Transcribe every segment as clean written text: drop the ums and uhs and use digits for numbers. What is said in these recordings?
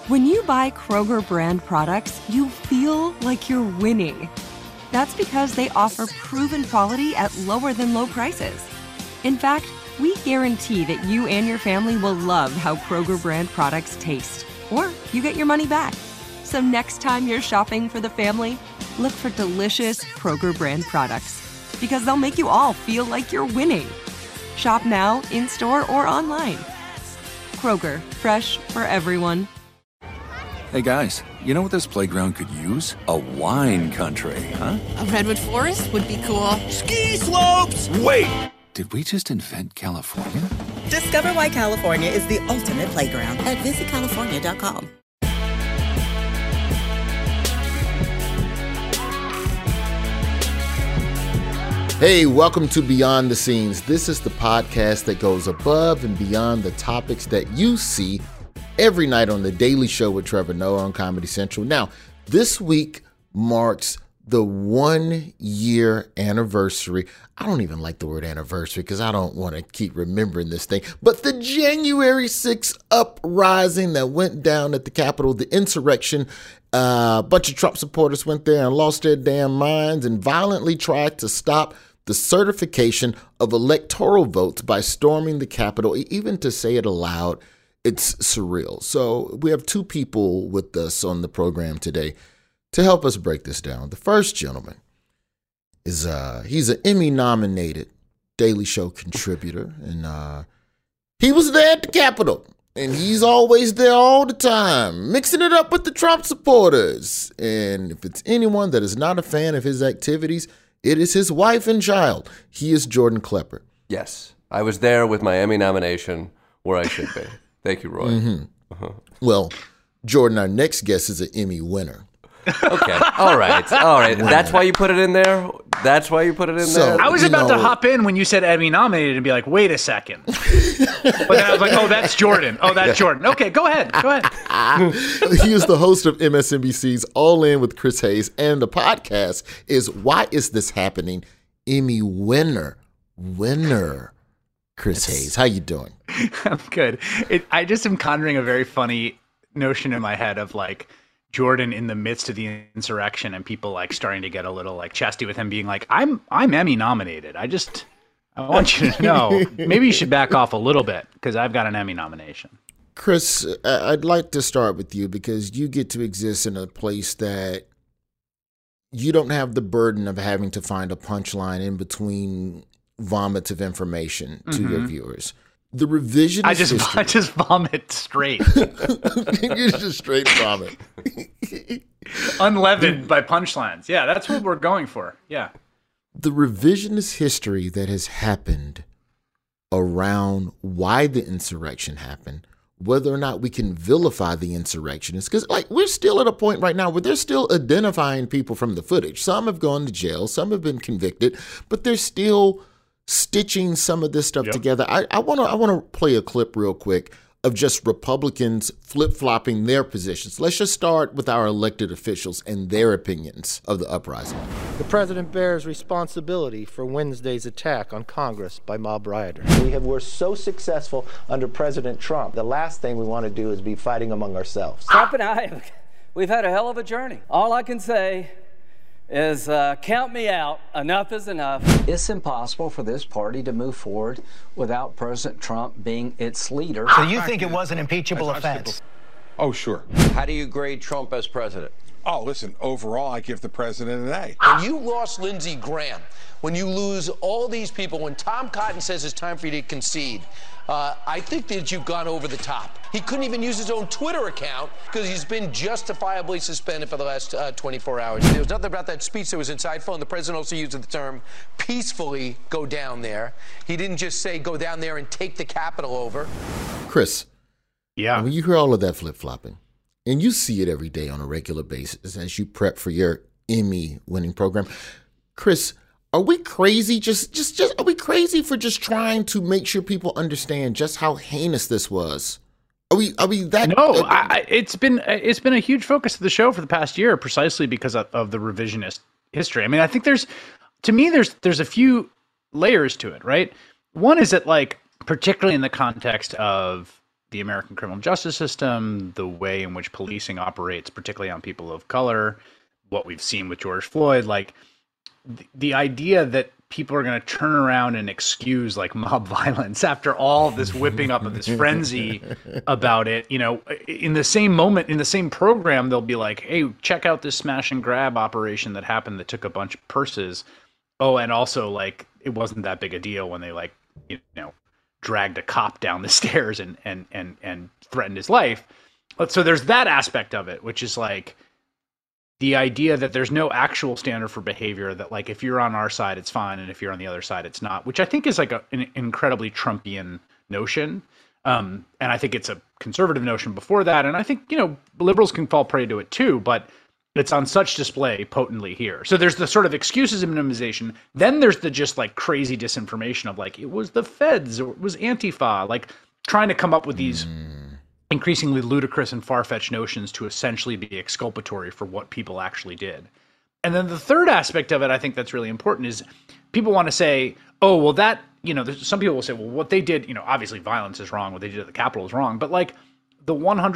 When you buy Kroger brand products, you feel like you're winning. That's because they offer proven quality at lower than low prices. In fact, we guarantee that you and your family will love how Kroger brand products taste, or you get your money back. So next time you're shopping for the family, look for delicious Kroger brand products, because they'll make you all feel like you're winning. Shop now, in-store, or online. Kroger, fresh for everyone. Hey guys, you know what this playground could use? A wine country, huh? A redwood forest would be cool. Ski slopes! Wait! Did we just invent California? Discover why California is the ultimate playground at visitcalifornia.com. Hey, welcome to Beyond the Scenes. This is the podcast that goes above and beyond the topics that you see every night on The Daily Show with Trevor Noah on Comedy Central. Now, this week marks the 1 year anniversary. I don't even like the word anniversary because I don't want to keep remembering this thing. But the January 6th uprising that went down at the Capitol, the insurrection, a bunch of Trump supporters went there and lost their damn minds and violently tried to stop the certification of electoral votes by storming the Capitol. Even to say it aloud, it's surreal. So we have two people with us on the program today to help us break this down. The first gentleman is he's an Emmy-nominated Daily Show contributor, and he was there at the Capitol, and he's always there all the time, mixing it up with the Trump supporters. And if it's anyone that is not a fan of his activities, it is his wife and child. He is Jordan Klepper. Yes, I was there with my Emmy nomination where I should be. Thank you, Roy. Mm-hmm. Uh-huh. Well, Jordan, our next guest is an Emmy winner. Okay. All right. That's why you put it in there? That's why you put it in there? I was about to hop in when you said Emmy nominated and be like, wait a second. But then I was like, oh, that's Jordan. Okay, go ahead. He is the host of MSNBC's All In with Chris Hayes, and the podcast is Why Is This Happening? Emmy winner, Chris Hayes. How you doing? I'm good. I just am conjuring a very funny notion in my head of like Jordan in the midst of the insurrection and people like starting to get a little like chesty with him being like, I'm Emmy nominated. I want you to know, maybe you should back off a little bit because I've got an Emmy nomination. Chris, I'd like to start with you because you get to exist in a place that you don't have the burden of having to find a punchline in between vomits of information to your viewers. The revisionist I just vomit straight. You just straight vomit. Unleavened by punchlines. Yeah, that's what we're going for. Yeah. The revisionist history that has happened around why the insurrection happened, whether or not we can vilify the insurrectionists, because like we're still at a point right now where they're still identifying people from the footage. Some have gone to jail, some have been convicted, but they're still stitching some of this stuff together. I want to play a clip real quick of just Republicans flip-flopping their positions. Let's just start with our elected officials and their opinions of the uprising. The president bears responsibility for Wednesday's attack on Congress by mob rioters. We're so successful under President Trump. The last thing we want to do is be fighting among ourselves. Trump and I, we've had a hell of a journey. All I can say is count me out. Enough is enough. It's impossible for this party to move forward without President Trump being its leader. So you think it was an impeachable offense? Oh, sure. How do you grade Trump as president? Oh, listen, overall, I give the president an A. When you lost Lindsey Graham, when you lose all these people, when Tom Cotton says it's time for you to concede, I think that you've gone over the top. He couldn't even use his own Twitter account because he's been justifiably suspended for the last 24 hours. There was nothing about that speech that was insightful, and the president also used the term peacefully go down there. He didn't just say go down there and take the Capitol over. Chris, yeah, when you hear all of that flip-flopping, and you see it every day on a regular basis as you prep for your Emmy-winning program, Chris, are we crazy? Are we crazy for just trying to make sure people understand just how heinous this was? Are we that? No, it's been a huge focus of the show for the past year, precisely because of the revisionist history. I mean, I think there's a few layers to it, right? One is that, like, particularly in the context of the American criminal justice system, the way in which policing operates, particularly on people of color, what we've seen with George Floyd, like the idea that people are going to turn around and excuse like mob violence after all this whipping up of this frenzy about it, you know, in the same moment, in the same program, they'll be like, hey, check out this smash and grab operation that happened that took a bunch of purses. Oh, and also like, it wasn't that big a deal when they like, you know, dragged a cop down the stairs and threatened his life. So there's that aspect of it, which is like, the idea that there's no actual standard for behavior, that like if you're on our side, it's fine, and if you're on the other side, it's not, which I think is like an incredibly Trumpian notion. And I think it's a conservative notion before that. And I think, you know, liberals can fall prey to it too, but it's on such display potently here. So there's the sort of excuses and minimization. Then there's the just like crazy disinformation of like, it was the feds or it was Antifa, like trying to come up with these increasingly ludicrous and far-fetched notions to essentially be exculpatory for what people actually did. And then the third aspect of it, I think that's really important, is people want to say, oh, well, that, you know, some people will say, well, what they did, you know, obviously violence is wrong. What they did at the Capitol is wrong. But like the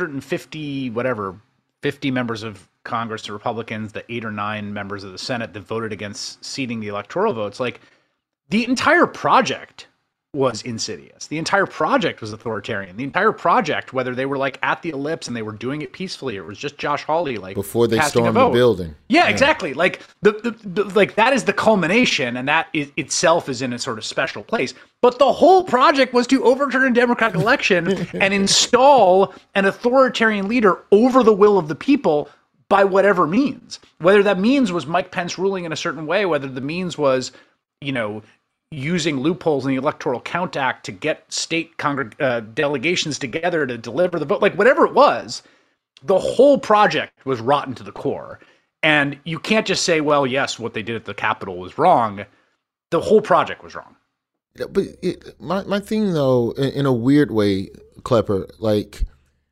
50 members of Congress, the Republicans, the 8 or 9 members of the Senate that voted against seating the electoral votes, like the entire project was insidious. The entire project was authoritarian. The entire project, whether they were like at the Ellipse and they were doing it peacefully, or it was just Josh Hawley like before they stormed the building. Yeah, exactly. Like the like that is the culmination, and that itself is in a sort of special place. But the whole project was to overturn a democratic election and install an authoritarian leader over the will of the people by whatever means. Whether that means was Mike Pence ruling in a certain way, whether the means was, you know, using loopholes in the Electoral Count Act to get state delegations together to deliver the vote, like whatever it was, the whole project was rotten to the core. And you can't just say, well, yes, what they did at the Capitol was wrong. The whole project was wrong. But my thing, though, in a weird way, Klepper, like,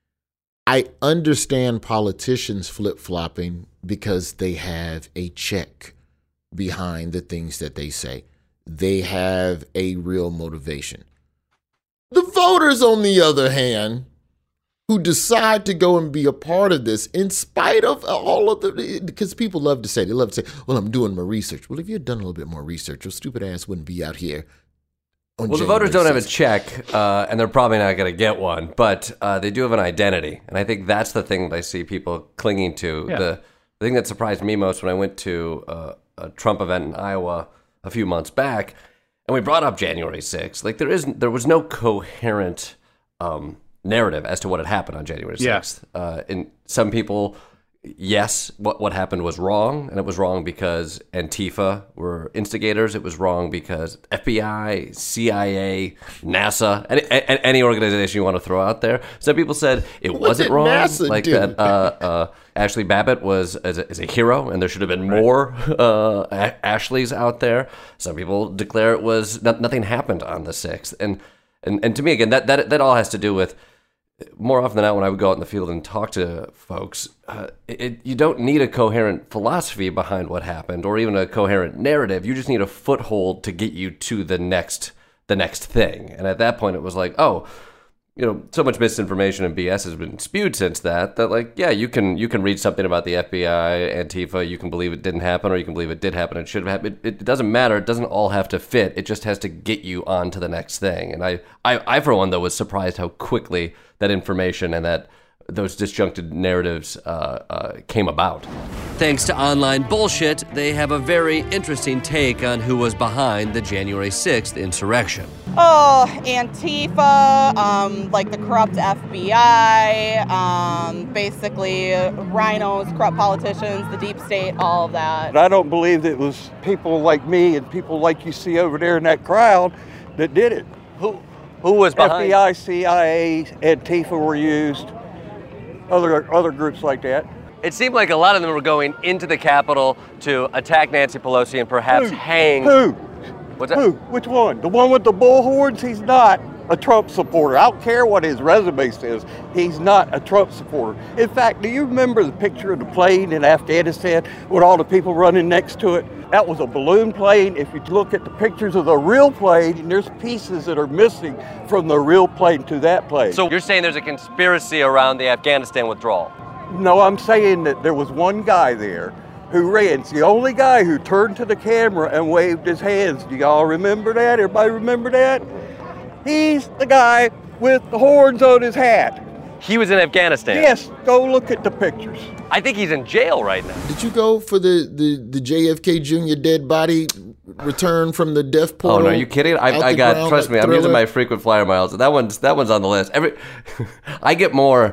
I understand politicians flip-flopping because they have a check behind the things that they say. They have a real motivation. The voters, on the other hand, who decide to go and be a part of this in spite of all of the, because people love to say, well, I'm doing my research. Well, if you had done a little bit more research, your stupid ass wouldn't be out here. Well, the voters don't have a check, and they're probably not going to get one, but they do have an identity. And I think that's the thing that I see people clinging to. Yeah. The thing that surprised me most when I went to a Trump event in Iowa a few months back, and we brought up January 6th. Like there was no coherent narrative as to what had happened on January 6th. Yeah. And some people, yes, what happened was wrong, and it was wrong because Antifa were instigators. It was wrong because FBI, CIA, NASA, any organization you want to throw out there. Some people said it wasn't wrong, NASA like do? That. Ashley Babbitt is a hero, and there should have been more Ashleys out there. Some people declare it was nothing happened on the 6th, and to me again that all has to do with, more often than not when I would go out in the field and talk to folks, you don't need a coherent philosophy behind what happened or even a coherent narrative. You just need a foothold to get you to the next thing. And at that point, it was like, oh, you know, so much misinformation and BS has been spewed since that like, yeah, you can read something about the FBI, Antifa, you can believe it didn't happen, or you can believe it did happen and should have happened. It doesn't matter. It doesn't all have to fit. It just has to get you on to the next thing. And I for one, though, was surprised how quickly that information and that those disjuncted narratives came about. Thanks to online bullshit, they have a very interesting take on who was behind the January 6th insurrection. Oh, Antifa, like the corrupt FBI, basically rhinos, corrupt politicians, the deep state, all of that. But I don't believe that it was people like me and people like you see over there in that crowd that did it. Who was behind? FBI, CIA, Antifa were used. Other groups like that. It seemed like a lot of them were going into the Capitol to attack Nancy Pelosi and perhaps hang. Who? What's that? Who? Which one? The one with the bullhorns? He's not. a Trump supporter. I don't care what his resume says. He's not a Trump supporter. In fact, do you remember the picture of the plane in Afghanistan with all the people running next to it? That was a balloon plane. If you look at the pictures of the real plane, there's pieces that are missing from the real plane to that plane. So you're saying there's a conspiracy around the Afghanistan withdrawal? No, I'm saying that there was one guy there who ran. It's the only guy who turned to the camera and waved his hands. Do y'all remember that? Everybody remember that? He's the guy with the horns on his hat. He was in Afghanistan? Yes, go look at the pictures. I think he's in jail right now. Did you go for the JFK Jr. dead body return from the death portal? Oh, no, are you kidding? I got, trust me, I'm using my frequent flyer miles. That one's on the list. I get more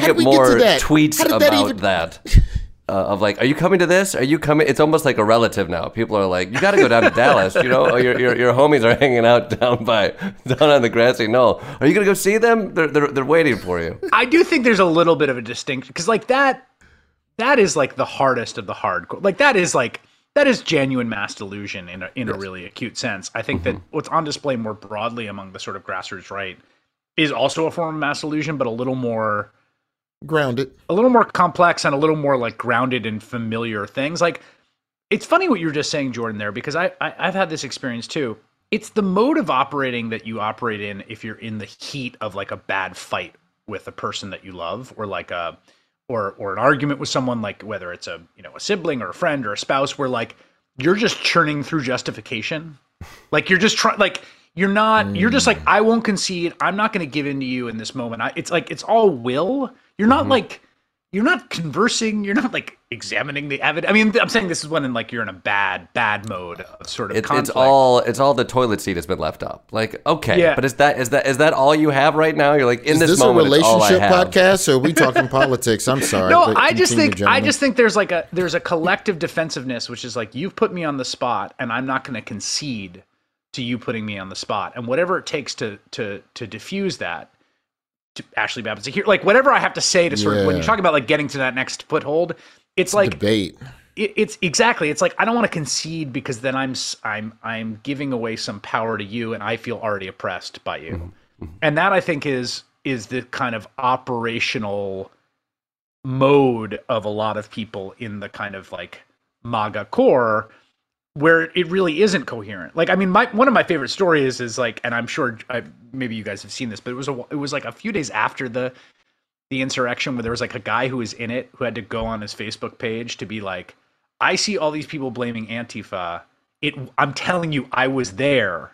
tweets about that. Of like, are you coming to this? Are you coming? It's almost like a relative now. People are like, you got to go down to Dallas. You know, your homies are hanging out down on the grassy knoll. Are you gonna go see them? They're waiting for you. I do think there's a little bit of a distinction because like that is like the hardest of the hardcore. Like that is genuine mass delusion in a really acute sense. I think that what's on display more broadly among the sort of grassroots right is also a form of mass delusion, but a little more grounded, a little more complex, and a little more like grounded in familiar things. Like, it's funny what you were just saying, Jordan, there, because I've had this experience too. It's the mode of operating that you operate in if you're in the heat of like a bad fight with a person that you love, or like or an argument with someone, like whether it's a sibling or a friend or a spouse, where like you're just churning through justification. Like you're just trying, like you're not, you're just like, I won't concede. I'm not going to give in to you in this moment. It's like, it's all will. You're not like, you're not conversing. You're not like examining the evidence. I mean, I'm saying this is when like you're in a bad mode of sort of conflict. It's all the toilet seat has been left up. Like, okay, yeah. But is that all you have right now? You're like, in this moment, is this a relationship it's all I have. podcast, or are we talking politics? I'm sorry. No, I just think there's a collective defensiveness, which is like, you've put me on the spot, and I'm not going to concede to you putting me on the spot, and whatever it takes to diffuse that. Ashley Babbitt's here, like whatever I have to say to sort of, when you talk about like getting to that next foothold, it's like debate. It's exactly. It's like, I don't want to concede because then I'm giving away some power to you, and I feel already oppressed by you. Mm-hmm. And that, I think, is the kind of operational mode of a lot of people in the kind of like MAGA core, where it really isn't coherent. Like, I mean, one of my favorite stories is like, and I'm sure maybe you guys have seen this, but it was like a few days after the insurrection, where there was like a guy who was in it who had to go on his Facebook page to be like, I see all these people blaming Antifa. I'm telling you, I was there.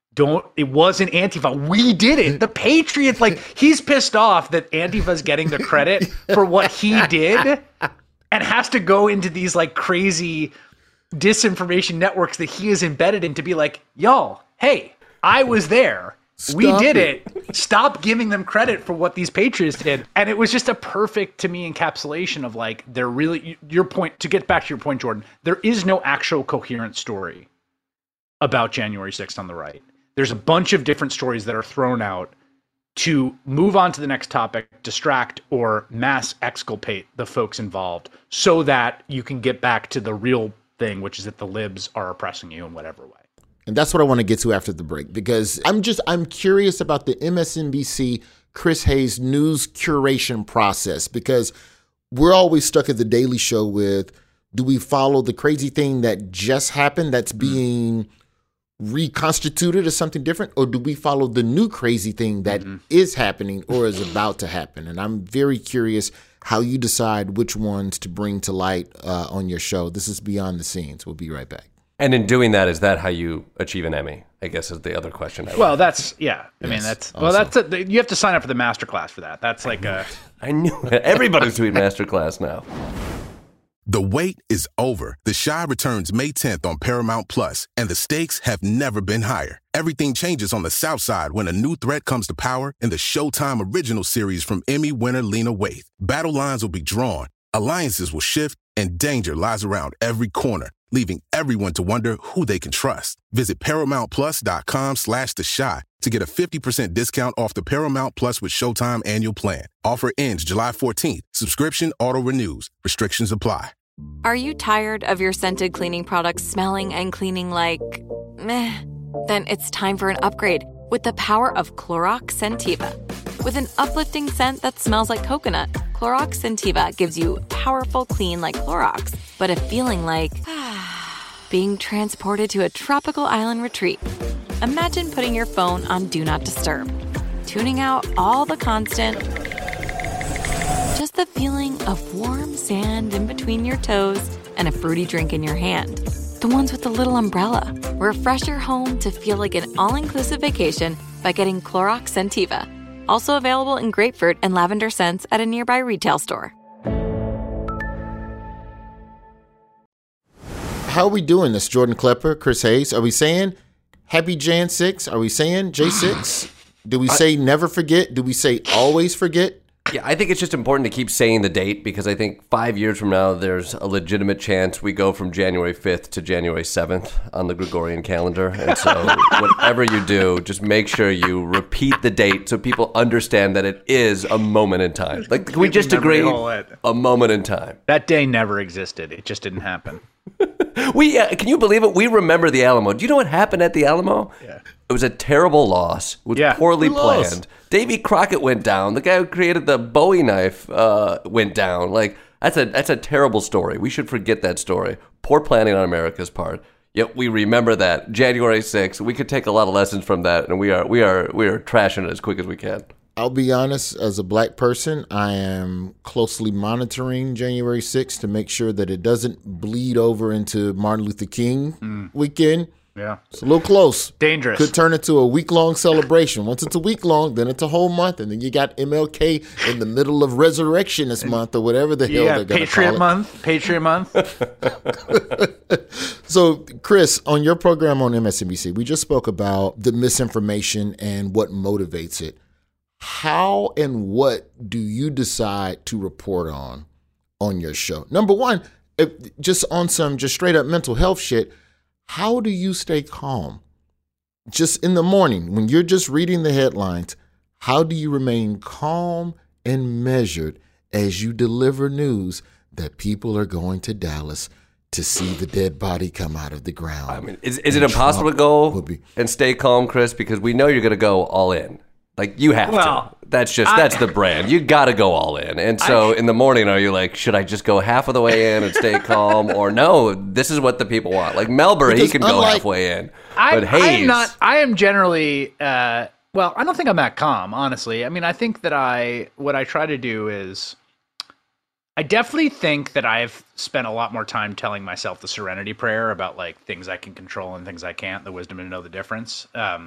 It wasn't Antifa. We did it. The Patriots, like, he's pissed off that Antifa's getting the credit for what he did, and has to go into these like crazy disinformation networks that he is embedded in to be like, y'all, hey, I was there. We did it. Stop giving them credit for what these patriots did. And it was just a perfect, to me, encapsulation of like, they're really, your point, to get back to your point, Jordan, there is no actual coherent story about January 6th on the right. There's a bunch of different stories that are thrown out to move on to the next topic, distract, or mass exculpate the folks involved so that you can get back to the real thing, which is that the libs are oppressing you in whatever way. And that's what I want to get to after the break, because I'm curious about the MSNBC Chris Hayes news curation process, because we're always stuck at the Daily Show with, do we follow the crazy thing that just happened that's being reconstituted as something different, or do we follow the new crazy thing that is happening or is about to happen? And I'm very curious how you decide which ones to bring to light on your show. This is Beyond the Scenes. We'll be right back. And in doing that, is that how you achieve an Emmy? I guess is the other question. Well, that's, yeah. I mean, that's, well, that's, you have to sign up for the masterclass for that. That's like I knew it. Everybody's doing masterclass now. The wait is over. The Chi returns May 10th on Paramount Plus, and the stakes have never been higher. Everything changes on the South Side when a new threat comes to power in the Showtime original series from Emmy winner Lena Waithe. Battle lines will be drawn, alliances will shift, and danger lies around every corner, leaving everyone to wonder who they can trust. Visit ParamountPlus.com/The Chi to get a 50% discount off the Paramount Plus with Showtime annual plan. Offer ends July 14th. Subscription auto-renews. Restrictions apply. Are you tired of your scented cleaning products smelling and cleaning like meh? Then it's time for an upgrade. with the power of Clorox Scentiva. With an uplifting scent that smells like coconut, Clorox Scentiva gives you powerful clean like Clorox, but a feeling like being transported to a tropical island retreat. Imagine putting your phone on Do Not Disturb, tuning out all the constant, just the feeling of warm sand in between your toes and a fruity drink in your hand. The ones with the little umbrella. Refresh your home to feel like an all-inclusive vacation by getting Clorox Scentiva. Also available in grapefruit and lavender scents at a nearby retail store. How are we doing this, Jordan Klepper, Chris Hayes? Are we saying happy Jan 6? Are we saying J6? Do we say never forget? Do we say always forget? Yeah, I think it's just important to keep saying the date because I think 5 years from now, there's a legitimate chance we go from January 5th to January 7th on the Gregorian calendar. And so whatever you do, just make sure you repeat the date so people understand that it is a moment in time. Like, can we just agree? A moment in time. That day never existed. It just didn't happen. Can you believe it? We remember the Alamo. Do you know what happened at the Alamo? Yeah. It was a terrible loss. It was poorly planned. Davy Crockett went down. The guy who created the Bowie knife went down. Like that's a terrible story. We should forget that story. Poor planning on America's part. Yet we remember that January 6th. We could take a lot of lessons from that, and we are trashing it as quick as we can. I'll be honest, as a black person, I am closely monitoring January 6th to make sure that it doesn't bleed over into Martin Luther King weekend. Yeah. It's a little close. Dangerous. Could turn into a week-long celebration. Once it's a week-long, then it's a whole month, and then you got MLK in the middle of Resurrectionist Month or whatever the hell they're going to call it. Patriot Month. So, Chris, on your program on MSNBC, we just spoke about the misinformation and what motivates it. How and what do you decide to report on your show? Number one, just on some just straight up mental health shit, how do you stay calm? Just in the morning, when you're just reading the headlines, how do you remain calm and measured as you deliver news that people are going to Dallas to see the dead body come out of the ground? I mean, is it impossible to go and stay calm, Chris? Because we know you're going to go all in. Like, you have to. That's the brand. You got to go all in. And so in the morning, are you like, should I just go half of the way in and stay calm? Or no, this is what the people want. Like Melbury, he can go halfway in. But Hayes. I am generally, I don't think I'm that calm, honestly. I mean, I think that what I try to do is, I definitely think that I've spent a lot more time telling myself the serenity prayer about like things I can control and things I can't, the wisdom to know the difference.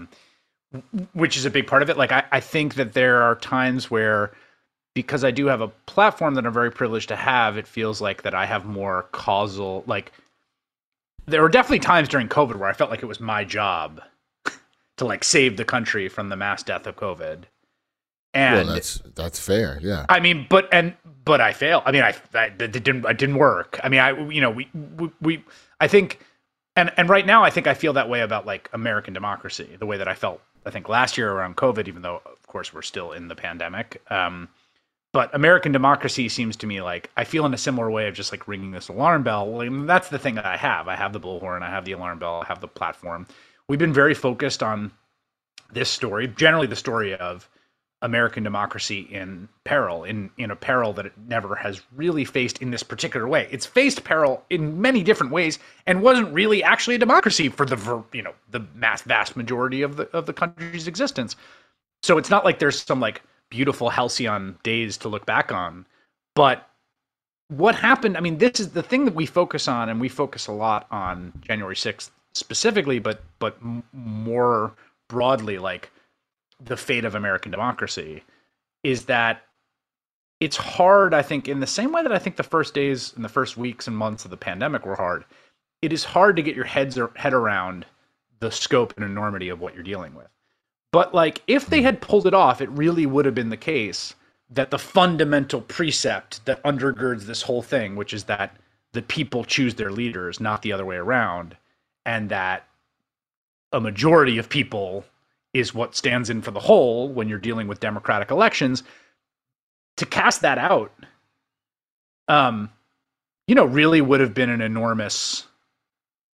Which is a big part of it. Like, I think that there are times where, because I do have a platform that I'm very privileged to have, it feels like that I have more causal, like, there were definitely times during COVID where I felt like it was my job to like save the country from the mass death of COVID. And well, that's fair. Yeah. I mean, but I failed. I mean, it didn't work. I mean, I think, and right now I think I feel that way about like American democracy, the way that I felt, I think, last year around COVID, even though, of course, we're still in the pandemic. But American democracy seems to me like I feel in a similar way of just like ringing this alarm bell. Well, I mean, that's the thing that I have. I have the bullhorn. I have the alarm bell. I have the platform. We've been very focused on this story, generally the story of American democracy in peril, in a peril that it never has really faced in this particular way. It's faced peril in many different ways and wasn't really actually a democracy for the vast majority of the country's existence. So it's not like there's some like beautiful halcyon days to look back on. But what happened, I mean, this is the thing that we focus on, and we focus a lot on January 6th specifically, but more broadly, like the fate of American democracy, is that it's hard, I think, in the same way that I think the first days and the first weeks and months of the pandemic were hard. It is hard to get your head around the scope and enormity of what you're dealing with. But like, if they had pulled it off, it really would have been the case that the fundamental precept that undergirds this whole thing, which is that the people choose their leaders, not the other way around, and that a majority of people is what stands in for the whole when you're dealing with democratic elections, to cast that out, really would have been an enormous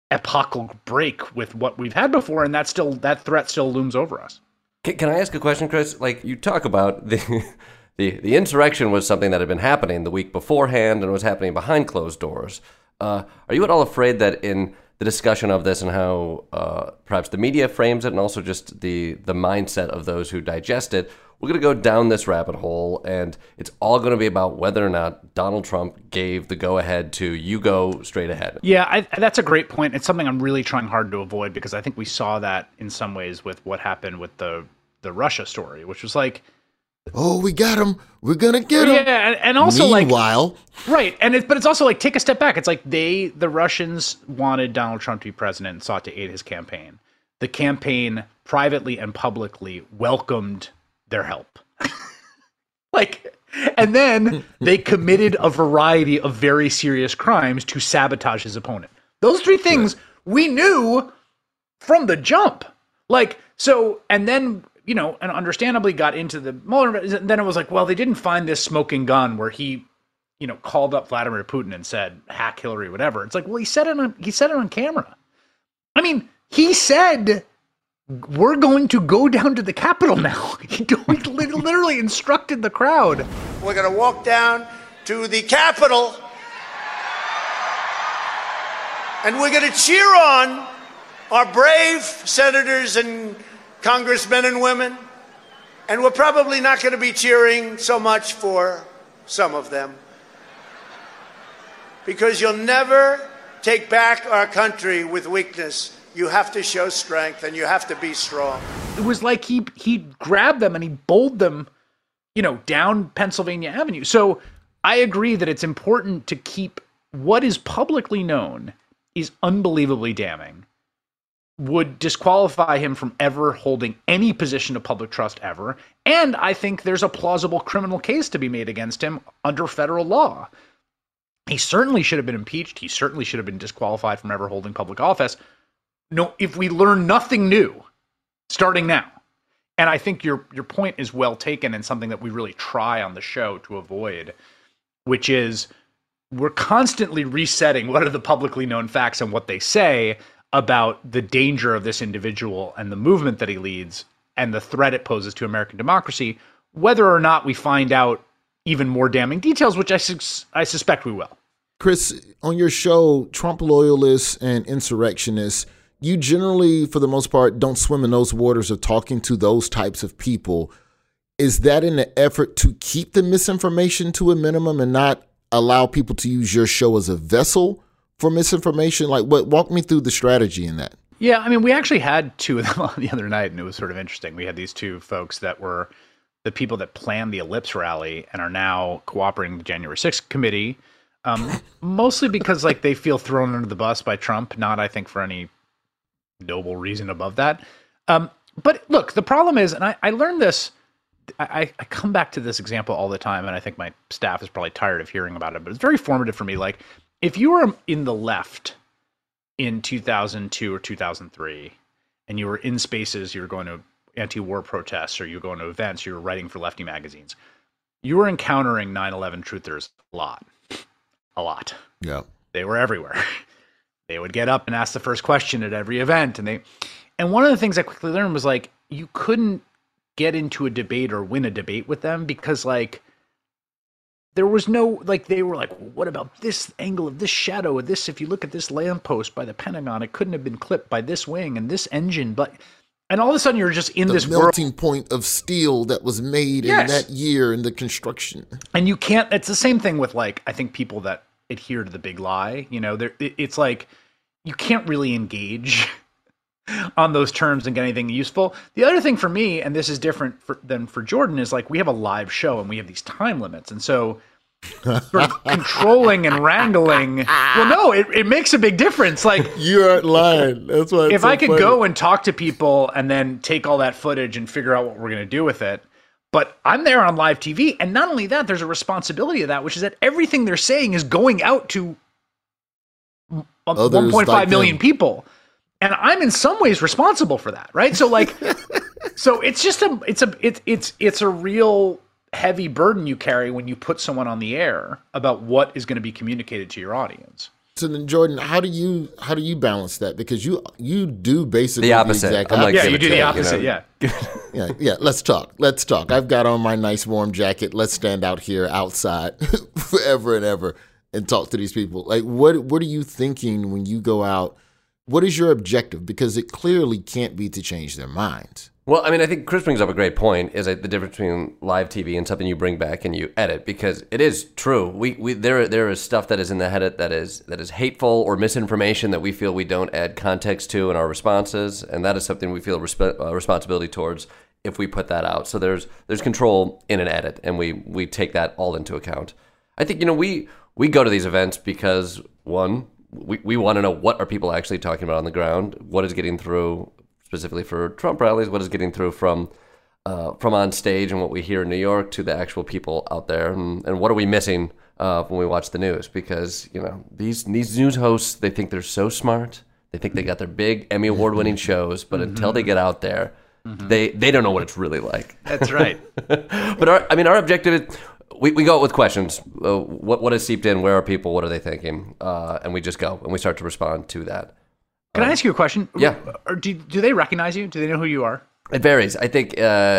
epochal break with what we've had before, and that threat still looms over us. Can I ask a question, Chris? Like, you talk about the insurrection was something that had been happening the week beforehand and was happening behind closed doors. Are you at all afraid that in the discussion of this and how perhaps the media frames it, and also just the mindset of those who digest it, we're going to go down this rabbit hole, and it's all going to be about whether or not Donald Trump gave the go-ahead to you go straight ahead? Yeah, that's a great point. It's something I'm really trying hard to avoid, because I think we saw that in some ways with what happened with the Russia story, which was like, oh, we got him. We're going to get him. Yeah, and also meanwhile, right. But it's also like, take a step back. It's like the Russians wanted Donald Trump to be president and sought to aid his campaign. The campaign privately and publicly welcomed their help. And then they committed a variety of very serious crimes to sabotage his opponent. Those three things we knew from the jump. And then, and understandably got into the Mueller. Then it was like, well, they didn't find this smoking gun where he, called up Vladimir Putin and said, hack Hillary, whatever. It's like, well, he said it on camera. I mean, he said, we're going to go down to the Capitol now. He literally instructed the crowd. We're going to walk down to the Capitol, and we're going to cheer on our brave senators and congressmen and women. And we're probably not going to be cheering so much for some of them, because you'll never take back our country with weakness. You have to show strength, and you have to be strong. It was like he grabbed them and he bowled them, down Pennsylvania Avenue. So I agree that it's important to keep what is publicly known is unbelievably damning, would disqualify him from ever holding any position of public trust ever. And I think there's a plausible criminal case to be made against him under federal law. He certainly should have been impeached. He certainly should have been disqualified from ever holding public office. No, if we learn nothing new starting now. And I think your point is well taken, and something that we really try on the show to avoid, which is we're constantly resetting what are the publicly known facts and what they say about the danger of this individual and the movement that he leads and the threat it poses to American democracy, whether or not we find out even more damning details, which I suspect we will. Chris, on your show, Trump loyalists and insurrectionists, you generally, for the most part, don't swim in those waters of talking to those types of people. Is that in an effort to keep the misinformation to a minimum and not allow people to use your show as a vessel for misinformation? Walk me through the strategy in that. Yeah, I mean, we actually had two of them on the other night, and it was sort of interesting. We had these two folks that were the people that planned the Ellipse rally and are now cooperating with the January 6th committee, mostly because they feel thrown under the bus by Trump, not, I think, for any noble reason above that. But look, the problem is, and I learned this, I come back to this example all the time, and I think my staff is probably tired of hearing about it, but it's very formative for me. If you were in the left in 2002 or 2003, and you were in spaces, you were going to anti-war protests, or you were going to events, you were writing for lefty magazines, you were encountering 9/11 truthers a lot. Yeah. They were everywhere. They would get up and ask the first question at every event. And one of the things I quickly learned was you couldn't get into a debate or win a debate with them because there was no, they were like, well, what about this angle of this shadow of this? If you look at this lamppost by the Pentagon, it couldn't have been clipped by this wing and this engine. And all of a sudden you're just in this melting point of steel that was made in that year in the construction. And you can't, it's the same thing with I think people that adhere to the big lie, it's you can't really engage on those terms and get anything useful. The other thing for me, and this is different than for Jordan, is we have a live show and we have these time limits. And so sort of controlling and wrangling, well, no, it makes a big difference. You aren't lying. That's why if I could go and talk to people and then take all that footage and figure out what we're going to do with it, but I'm there on live TV, and not only that, there's a responsibility of that, which is that everything they're saying is going out to 1.5 million people, and I'm in some ways responsible for that, right? So so it's just it's a real heavy burden you carry when you put someone on the air about what is going to be communicated to your audience. So then, Jordan, how do you balance that? Because you do basically the opposite. The exact opposite. You do the opposite. Yeah. Let's talk. I've got on my nice warm jacket. Let's stand out here outside forever and ever and talk to these people. Like, what are you thinking when you go out? What is your objective? Because it clearly can't be to change their minds. Well, I mean, I think Chris brings up a great point, is like the difference between live TV and something you bring back and you edit, because it is true. There is stuff that is in the edit that is hateful or misinformation that we feel we don't add context to in our responses, and that is something we feel responsibility towards if we put that out. So there's control in an edit, and we take that all into account. I think, we go to these events because, one, we want to know what are people actually talking about on the ground, what is getting through specifically for Trump rallies, what is getting through from on stage and what we hear in New York to the actual people out there, and what are we missing when we watch the news? Because these news hosts, they think they're so smart, they think they got their big Emmy award-winning shows, but until they get out there, they don't know what it's really like. That's right. But our objective is we go out with questions. What has seeped in? Where are people? What are they thinking? And we just go and we start to respond to that. Can I ask you a question? Yeah. Or do they recognize you? Do they know who you are? It varies. I think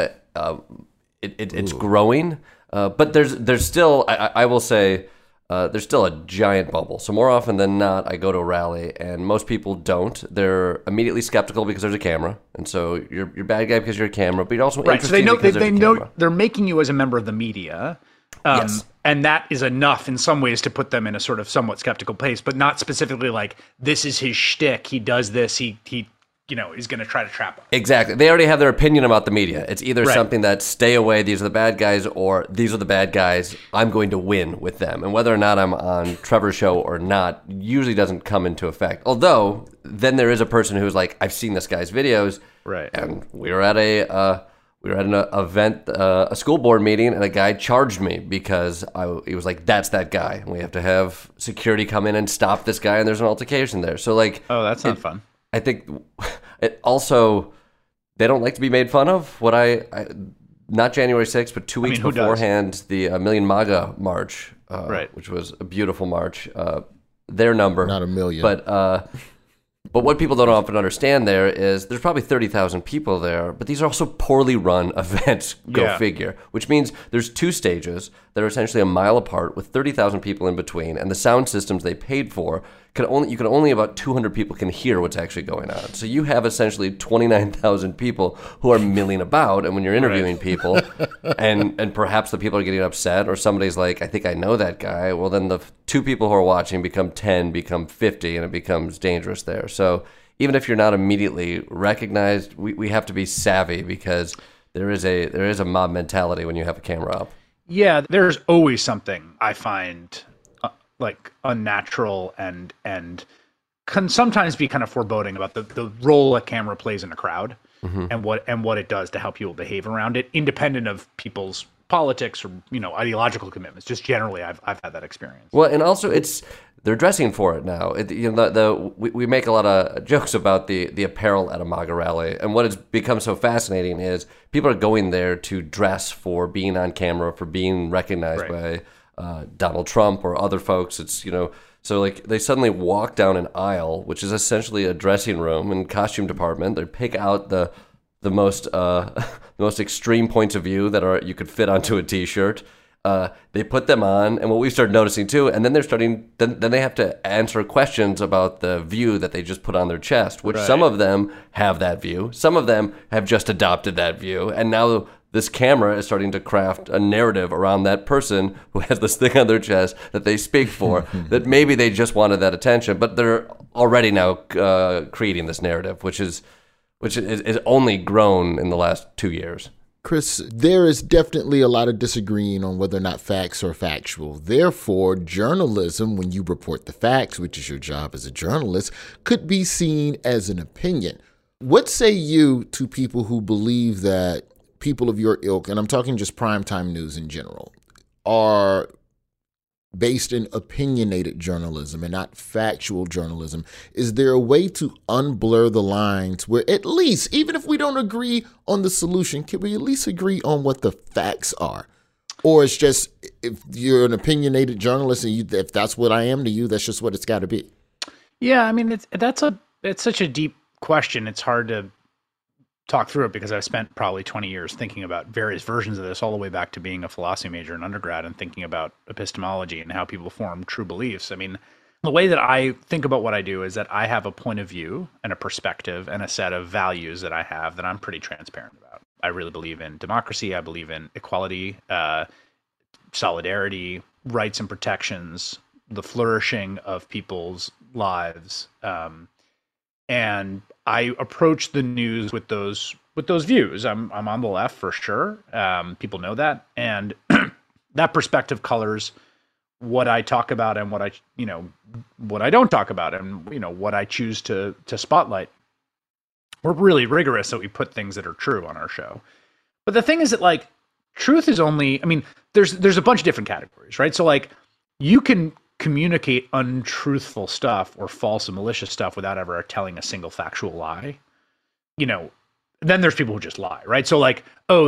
it's growing, but there's still, I will say, there's still a giant bubble. So more often than not, I go to a rally, and most people don't. They're immediately skeptical because there's a camera, and so you're bad guy because you're a camera, but you're also right. So they know camera. They're making you as a member of the media. Yes. And that is enough in some ways to put them in a sort of somewhat skeptical place, but not specifically like, this is his shtick. He does this. He is going to try to trap them. Exactly. They already have their opinion about the media. It's either something that stay away, these are the bad guys, or these are the bad guys, I'm going to win with them. And whether or not I'm on Trevor's show or not usually doesn't come into effect. Although, then there is a person who's like, I've seen this guy's videos. Right. And we were at an event, a school board meeting, and a guy charged me because he was like, that's that guy. And we have to have security come in and stop this guy, and there's an altercation there. So like, oh, that's not fun. I think it also, they don't like to be made fun of. What not January 6th, but 2 weeks beforehand, the Million MAGA march, which was a beautiful march. Their number, not a million, but what people don't often understand there is there's probably 30,000 people there, but these are also poorly run events, go figure, which means there's two stages that are essentially a mile apart with 30,000 people in between, and the sound systems they paid for, only about 200 people can hear what's actually going on. So you have essentially 29,000 people who are milling about, and when you're interviewing people, and perhaps the people are getting upset, or somebody's like, I think I know that guy, well then the two people who are watching become 10, become 50, and it becomes dangerous there. So even if you're not immediately recognized, we have to be savvy, because there is a mob mentality when you have a camera up. Yeah, there's always something I find like unnatural and can sometimes be kind of foreboding about the role a camera plays in a crowd, and what it does to how people behave around it, independent of people's politics or ideological commitments. Just generally, I've had that experience. Well, and also they're dressing for it now. We make a lot of jokes about the apparel at a MAGA rally, and what has become so fascinating is people are going there to dress for being on camera, for being recognized by Donald Trump or other folks. It's so like they suddenly walk down an aisle, which is essentially a dressing room and costume department. They pick out the most extreme points of view that you could fit onto a T-shirt. They put them on, and what we started noticing too, and then then they have to answer questions about the view that they just put on their chest, which some of them have that view, some of them have just adopted that view, and now this camera is starting to craft a narrative around that person who has this thing on their chest that they speak for, that maybe they just wanted that attention, but they're already now creating this narrative, which is only grown in the last 2 years. Chris, there is definitely a lot of disagreeing on whether or not facts are factual. Therefore, journalism, when you report the facts, which is your job as a journalist, could be seen as an opinion. What say you to people who believe that people of your ilk, and I'm talking just primetime news in general, are based in opinionated journalism and not factual journalism? Is there a way to unblur the lines where at least, even if we don't agree on the solution, can we at least agree on what the facts are? Or it's just, if you're an opinionated journalist and if that's what I am to you, that's just what it's got to be. Yeah, I mean, it's such a deep question. It's hard to talk through it because I've spent probably 20 years thinking about various versions of this, all the way back to being a philosophy major in undergrad and thinking about epistemology and how people form true beliefs. I mean, the way that I think about what I do is that I have a point of view and a perspective and a set of values that I have that I'm pretty transparent about. I really believe in democracy. I believe in equality, solidarity, rights and protections, the flourishing of people's lives. And I approach the news with those views. I'm on the left for sure. People know that. And that perspective colors what I talk about and what I don't talk about and, what I choose to spotlight. We're really rigorous that we put things that are true on our show. But the thing is that, like, truth is only, I mean, there's a bunch of different categories, right? So, like, you can communicate untruthful stuff or false and malicious stuff without ever telling a single factual lie. Then there's people who just lie, right? So, like,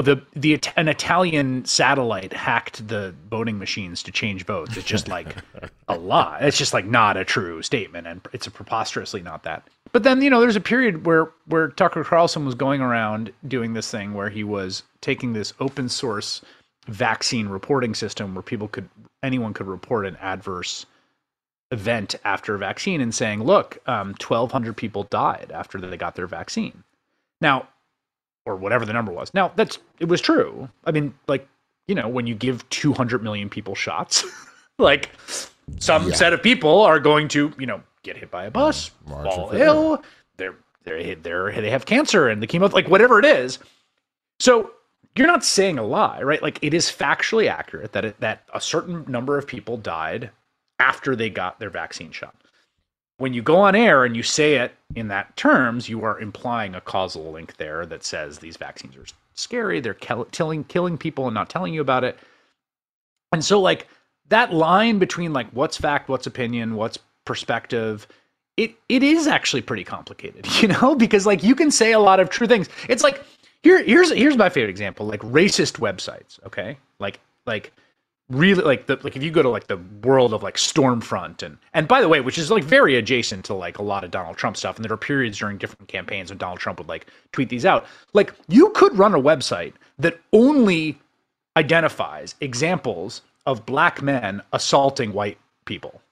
an Italian satellite hacked the voting machines to change votes. It's just like a lie. It's just like not a true statement, and it's preposterously not that. But then, there's a period where Tucker Carlson was going around doing this thing where he was taking this open source vaccine reporting system where anyone could report an adverse event after a vaccine and saying, look, 1,200 people died after they got their vaccine. Now, or whatever the number was. Now, it was true. I mean, like, when you give 200 million people shots, like, some set of people are going to, get hit by a bus, fall ill, they have cancer and the chemo, like, whatever it is. So you're not saying a lie, right? Like, it is factually accurate that a certain number of people died after they got their vaccine shot. When you go on air and you say it in that terms, you are implying a causal link there that says these vaccines are scary, they're killing people and not telling you about it. And so, like, that line between, like, what's fact, what's opinion, what's perspective, it is actually pretty complicated, because, like, you can say a lot of true things. It's like, here's my favorite example, like racist websites, okay? Like really, like if you go to, like, the world of, like, Stormfront and by the way, which is, like, very adjacent to, like, a lot of Donald Trump stuff, and there are periods during different campaigns when Donald Trump would, like, tweet these out. Like, you could run a website that only identifies examples of black men assaulting white people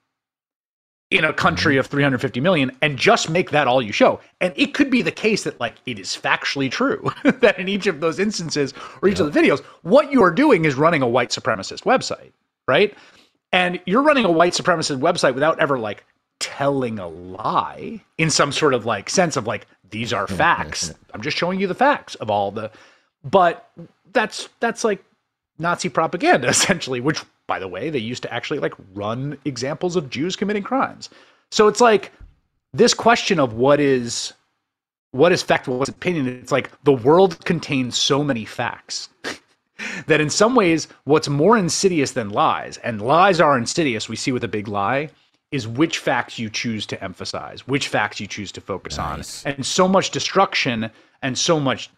in a country of 350 million and just make that all you show. And it could be the case that, like, it is factually true that in each of those instances or each of the videos, what you are doing is running a white supremacist website, right? And you're running a white supremacist website without ever, like, telling a lie in some sort of, like, sense of, like, these are facts. I'm just showing you the facts of all the, but that's like Nazi propaganda, essentially, which, by the way, they used to actually, like, run examples of Jews committing crimes. So it's like this question of what is fact, what's opinion. It's like the world contains so many facts that in some ways what's more insidious than lies, and lies are insidious, we see with a big lie, is which facts you choose to emphasize, which facts you choose to focus on. And so much destruction and so much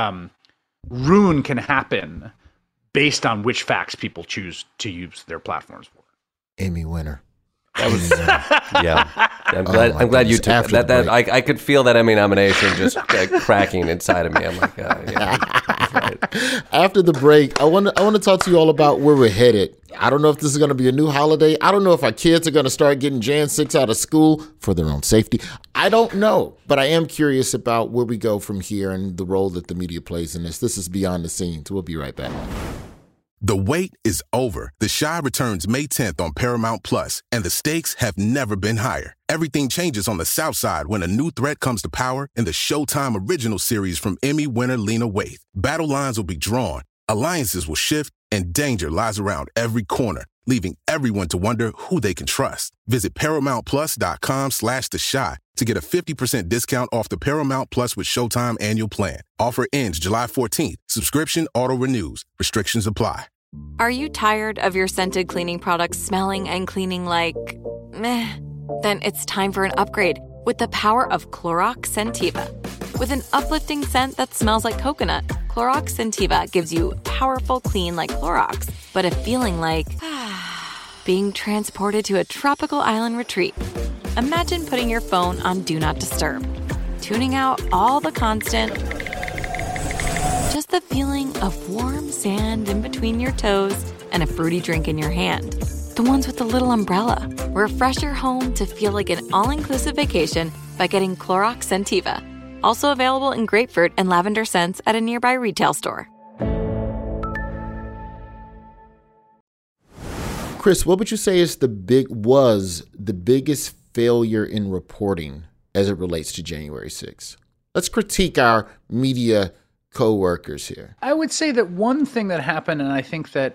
ruin can happen based on which facts people choose to use their platforms for. Emmy winner. That was, yeah. I'm glad you took that. I could feel that Emmy nomination just cracking inside of me. I'm like, yeah, right. After the break, I want to talk to you all about where we're headed. I don't know if this is going to be a new holiday. I don't know if our kids are going to start getting Jan 6 out of school for their own safety. I don't know, but I am curious about where we go from here and the role that the media plays in this. This is Beyond the Scenes. We'll be right back. The wait is over. The Chi returns May 10th on Paramount Plus, and the stakes have never been higher. Everything changes on the South Side when a new threat comes to power in the Showtime original series from Emmy winner Lena Waithe. Battle lines will be drawn, alliances will shift, and danger lies around every corner, leaving everyone to wonder who they can trust. Visit ParamountPlus.com/The Chi to get a 50% discount off the Paramount Plus with Showtime annual plan. Offer ends July 14th. Subscription auto-renews. Restrictions apply. Are you tired of your scented cleaning products smelling and cleaning like meh? Then it's time for an upgrade with the power of Clorox Scentiva. With an uplifting scent that smells like coconut, Clorox Scentiva gives you powerful clean like Clorox, but a feeling like being transported to a tropical island retreat. Imagine putting your phone on Do Not Disturb, tuning out all the constant, just the feeling of warm sand in between your toes and a fruity drink in your hand. The ones with the little umbrella. Refresh your home to feel like an all-inclusive vacation by getting Clorox Scentiva. Also available in grapefruit and lavender scents at a nearby retail store. Chris, what would you say is the biggest failure in reporting as it relates to January 6th? Let's critique our media co-workers here. I would say that one thing that happened, and I think the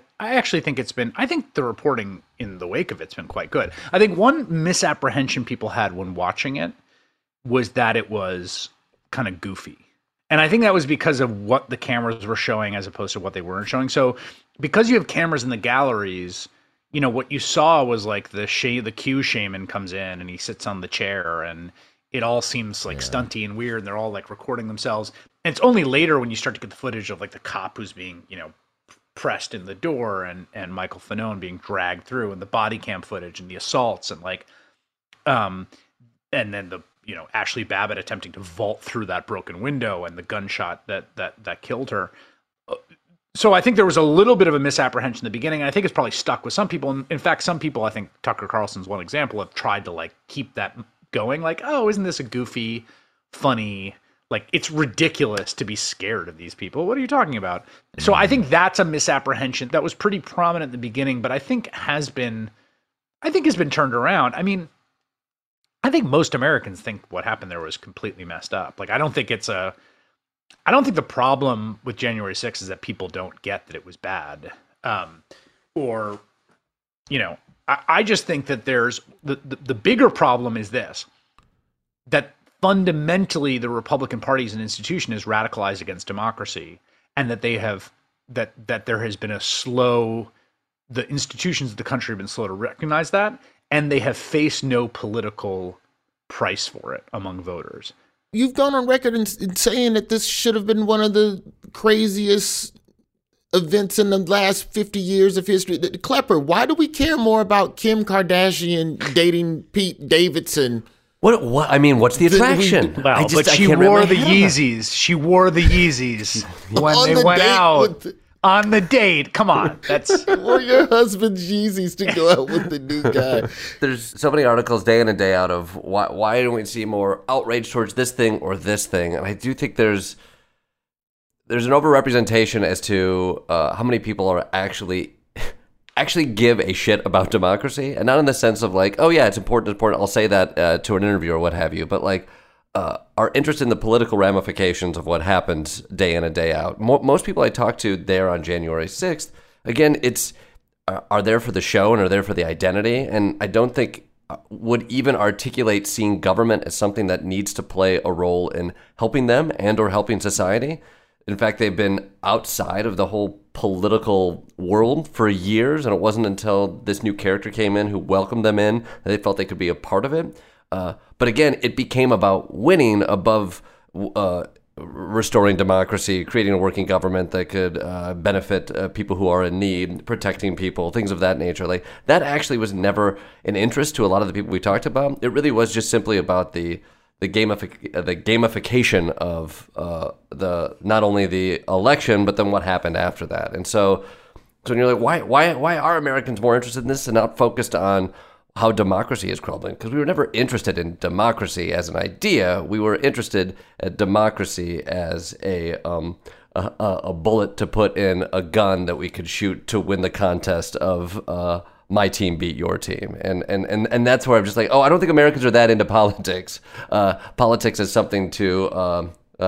reporting in the wake of it's been quite good. I think one misapprehension people had when watching it was that it was kind of goofy. And I think that was because of what the cameras were showing as opposed to what they weren't showing. So because you have cameras in the galleries, you know, what you saw was like the Q shaman comes in and he sits on the chair and it all seems like stunty and weird. And they're all like recording themselves. And it's only later when you start to get the footage of like the cop who's being, you know, pressed in the door and Michael Fanone being dragged through and the body cam footage and the assaults and like, and then the, you know, Ashley Babbitt attempting to vault through that broken window and the gunshot that killed her. So I think there was a little bit of a misapprehension in the beginning. And I think it's probably stuck with some people. In fact, some people, I think Tucker Carlson's one example, have tried to like keep that going. Like, oh, isn't this a goofy, funny, like it's ridiculous to be scared of these people. What are you talking about? So I think that's a misapprehension that was pretty prominent in the beginning, but I think has been turned around. I mean, I think most Americans think what happened there was completely messed up. Like, I don't think the problem with January 6th is that people don't get that it was bad. Or, you know, I just think that there's the bigger problem is this, that fundamentally the Republican Party as an institution is radicalized against democracy, and that they have, that there has been the institutions of the country have been slow to recognize that, and they have faced no political price for it among voters. You've gone on record in saying that this should have been one of the craziest events in the last 50 years of history. Klepper, why do we care more about Kim Kardashian dating Pete Davidson? What? I mean, what's the attraction? Well, but she wore the Yeezys. She wore the Yeezys when they went out. On the date, come on. That's or your husband's Yeezys to go out with the new guy. There's so many articles day in and day out of why don't we see more outrage towards this thing or this thing, and I do think there's an overrepresentation as to how many people are actually give a shit about democracy, and not in the sense of like, oh yeah, it's important. I'll say that to an interview or what have you, but like. Are interested in the political ramifications of what happens day in and day out. Most people I talk to there on January 6th, again, are there for the show and are there for the identity. And I don't think would even articulate seeing government as something that needs to play a role in helping them and or helping society. In fact, they've been outside of the whole political world for years. And it wasn't until this new character came in who welcomed them in that they felt they could be a part of it. But again, it became about winning above restoring democracy, creating a working government that could benefit people who are in need, protecting people, things of that nature. Like that actually was never an interest to a lot of the people we talked about. It really was just simply about the gamification of the not only the election, but then what happened after that. And so when you're like, why are Americans more interested in this and not focused on how democracy is crumbling? Because we were never interested in democracy as an idea. We were interested in democracy as a bullet to put in a gun that we could shoot to win the contest of my team beat your team. And that's where I'm just like, oh, I don't think Americans are that into politics. Politics is something to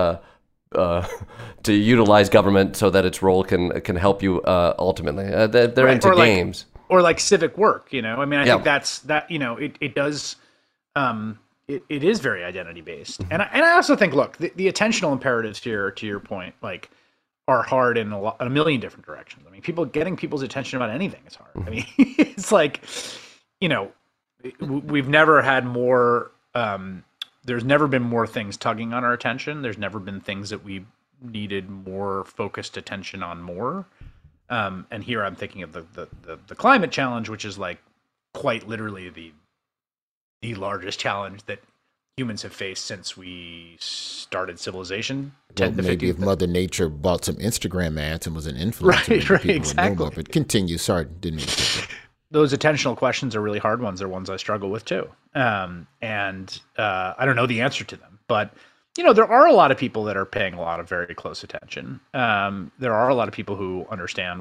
utilize government so that its role can help you ultimately. They're into games. Or like civic work, you know. I mean, I think that's you know, it does, it is very identity based, and I also think, look, the attentional imperatives here, to your point, like, are hard in a million different directions. I mean, getting people's attention about anything is hard. I mean, it's like, you know, we've never had more. There's never been more things tugging on our attention. There's never been things that we needed more focused attention on more. And here I'm thinking of the climate challenge, which is like quite literally the largest challenge that humans have faced since we started civilization. Well, maybe if Mother Nature bought some Instagram ads and was an influencer, right, exactly. But continue. Sorry, didn't mean to. Those attentional questions are really hard ones. They're ones I struggle with too. I don't know the answer to them, but there are a lot of people that are paying a lot of very close attention. There are a lot of people who understand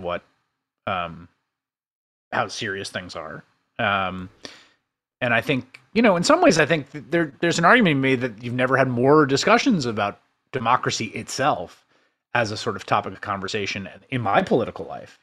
how serious things are. And I think, in some ways, I think there's an argument made that you've never had more discussions about democracy itself as a sort of topic of conversation in my political life,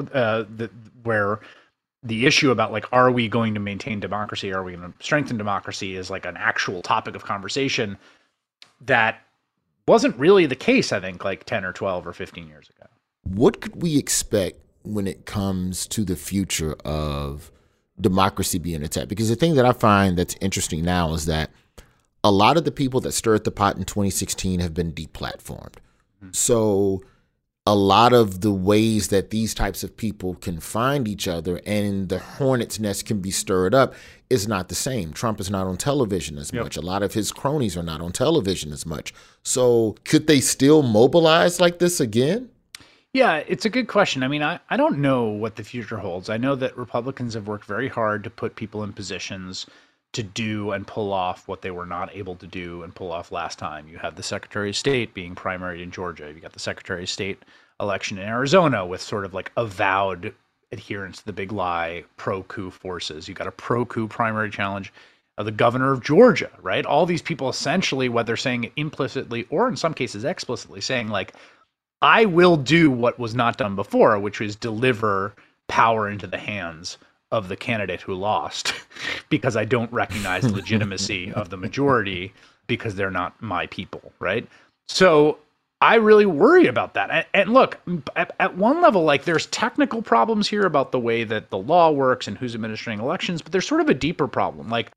where the issue about like, are we going to maintain democracy? Are we going to strengthen democracy is like an actual topic of conversation that wasn't really the case, I think, like 10 or 12 or 15 years ago. What could we expect when it comes to the future of democracy being attacked? Because the thing that I find that's interesting now is that a lot of the people that stirred the pot in 2016 have been deplatformed. Mm-hmm. So a lot of the ways that these types of people can find each other and the hornet's nest can be stirred up is not the same. Trump is not on television as much. A lot of his cronies are not on television as much. So could they still mobilize like this again? Yeah, it's a good question. I mean, I don't know what the future holds. I know that Republicans have worked very hard to put people in positions to do and pull off what they were not able to do and pull off last time. You have the Secretary of State being primaried in Georgia. You got the Secretary of State election in Arizona with sort of like avowed adherence to the big lie, pro-coup forces. You got a pro-coup primary challenge of the governor of Georgia, right? All these people essentially, whether saying it implicitly or in some cases explicitly, saying like, I will do what was not done before, which was deliver power into the hands of the candidate who lost because I don't recognize the legitimacy of the majority because they're not my people, right? So I really worry about that. And look, at one level, like there's technical problems here about the way that the law works and who's administering elections, but there's sort of a deeper problem. Like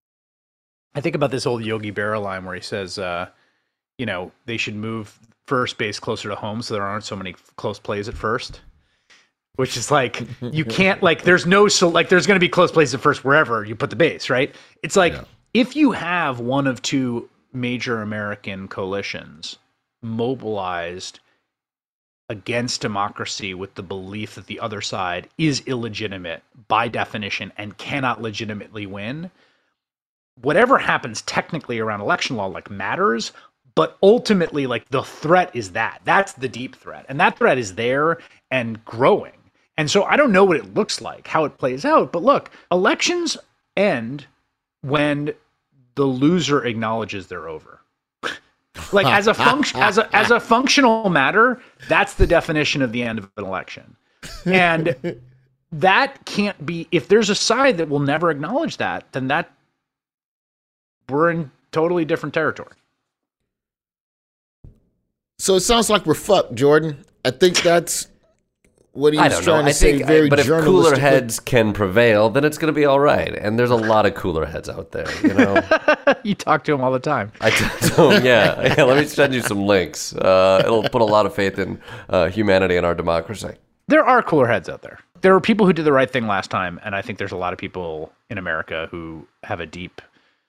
I think about this old Yogi Berra line where he says, they should move first base closer to home so there aren't so many close plays at first. Which is like, you can't there's going to be close plays at first wherever you put the base, right? It's like, if you have one of two major American coalitions mobilized against democracy with the belief that the other side is illegitimate by definition and cannot legitimately win, whatever happens technically around election law matters, but ultimately the threat is that's the deep threat, and that threat is there and growing. And so I don't know what it looks like, how it plays out, but look, elections end when the loser acknowledges they're over. As a functional matter, that's the definition of the end of an election. And that can't be, if there's a side that will never acknowledge that, then we're in totally different territory. So it sounds like we're fucked, Jordan. I think that's what he was trying to say. But if cooler heads can prevail, then it's going to be all right. And there's a lot of cooler heads out there, You talk to them all the time. I talk to them, yeah. Let me send you some links. It'll put a lot of faith in humanity and our democracy. There are cooler heads out there. There were people who did the right thing last time, and I think there's a lot of people in America who have a deep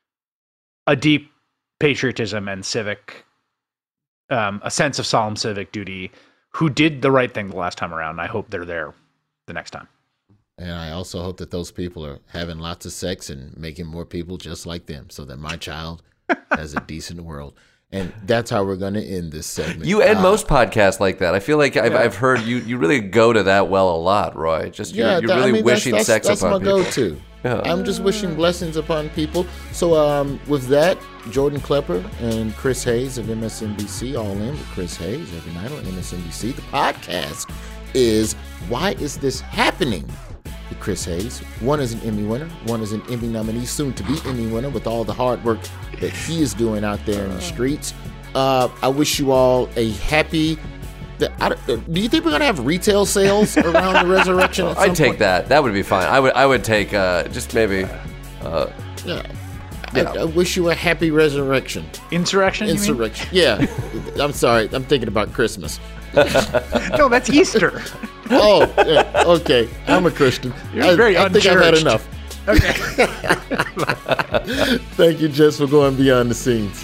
patriotism and civic, a sense of solemn civic duty, who did the right thing the last time around. I hope they're there the next time. And I also hope that those people are having lots of sex and making more people just like them so that my child has a decent world. And that's how we're going to end this segment. You end most podcasts like that. I feel like I've heard you really go to that well a lot, Roy. Just you're really wishing sex upon people. That's my go-to. Yeah. I'm just wishing blessings upon people. So with that, Jordan Klepper and Chris Hayes of MSNBC, All In with Chris Hayes every night on MSNBC. The podcast is Why Is This Happening? With Chris Hayes. One is an Emmy winner. One is an Emmy nominee, soon to be Emmy winner, with all the hard work that he is doing out there in the streets. I wish you all a happy... Do you think we're going to have retail sales around the resurrection at some I'd take point? that. That would be fine. I would take just maybe... yeah. I wish you a happy resurrection. Insurrection? Insurrection. Yeah. I'm sorry. I'm thinking about Christmas. No, that's Easter. Oh, yeah. Okay. I'm a Christian. You're very I think I've had enough. Okay. Thank you, Jess, for going behind the scenes.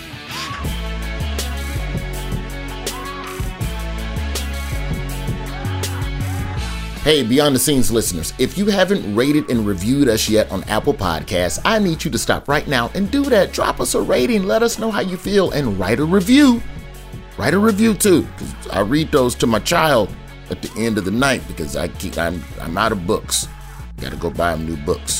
Hey, Beyond the Scenes listeners, if you haven't rated and reviewed us yet on Apple Podcasts, I need you to stop right now and do that. Drop us a rating, let us know how you feel, and write a review. Write a review too, because I read those to my child at the end of the night because I'm out of books. Gotta go buy him new books.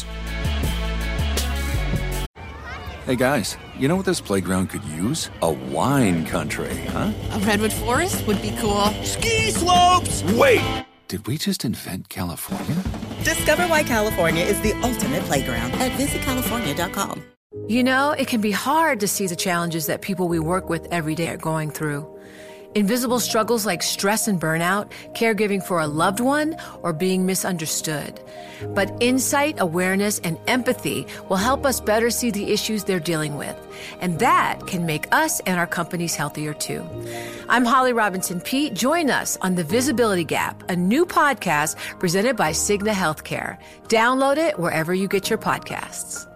Hey guys, you know what this playground could use? A wine country, huh? A redwood forest would be cool. Ski slopes! Wait! Did we just invent California? Discover why California is the ultimate playground at visitcalifornia.com. You know, it can be hard to see the challenges that people we work with every day are going through. Invisible struggles like stress and burnout, caregiving for a loved one, or being misunderstood. But insight, awareness, and empathy will help us better see the issues they're dealing with. And that can make us and our companies healthier too. I'm Holly Robinson Peete. Join us on The Visibility Gap, a new podcast presented by Cigna Healthcare. Download it wherever you get your podcasts.